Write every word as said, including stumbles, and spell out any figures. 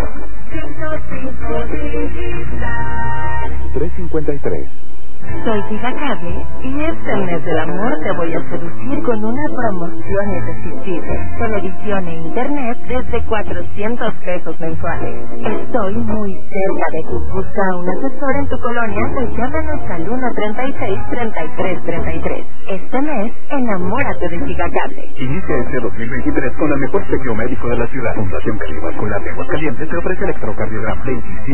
tres cincuenta y tres. Soy Gigacable y este mes del amor te voy a seducir con una promoción irresistible. Televisión e internet desde cuatrocientos pesos mensuales. Estoy muy cerca de ti. Busca un asesor en tu colonia o llámanos al uno treinta y seis, treinta y tres treinta y tres. Este mes, enamórate de Gigacable. Inicia este dos mil veintitrés con el mejor chequeo médico de la ciudad. Fundación Calibascular de Aguascalientes te ofrece electrocardiograma veinticinco